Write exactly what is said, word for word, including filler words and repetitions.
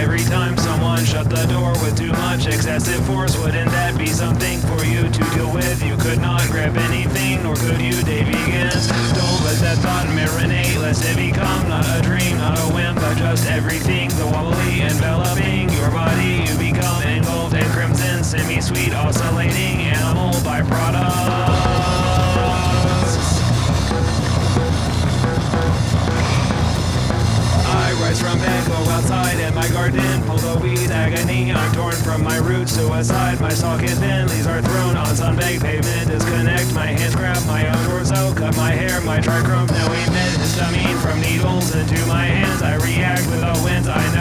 every time someone shut the door with too much excessive force. Wouldn't that be something for you to deal with? You could not grab anything, nor could you, day begins. Don't let that thought marinate, lest it become not a dream, not a whim, but just everything. The wobbly enveloping your body, you become engulfed in crimson, semi-sweet, oscillating animal byproducts. I rise from bed, go outside in my garden, pull the weed, agony, I'm torn from my roots, suicide, my socket thin, leaves are thrown on sunbaked pavement, disconnect, my hands grab my own torso, cut my hair, my trichrome, now emit histamine from needles into my hands, I react with the winds, I